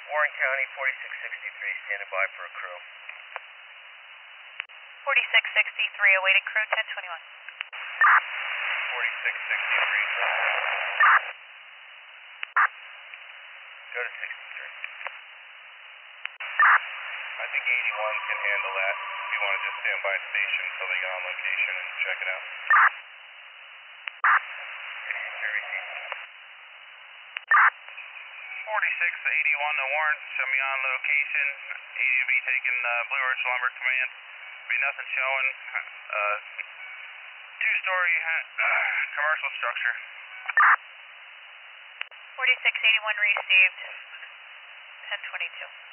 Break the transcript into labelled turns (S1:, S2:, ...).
S1: Warren County, 4663, standing by for a crew.
S2: 4663, awaiting crew 1021.
S1: 4663, go to 63. I think 81 can handle that. If you want to just stand by station until they get on location and check it out. 63 received.
S3: 4681 to Warren, show me on location. 80 will be taking Blue Ridge Lumber Command. Be nothing showing. Two-story commercial structure.
S2: 4681 received 1022.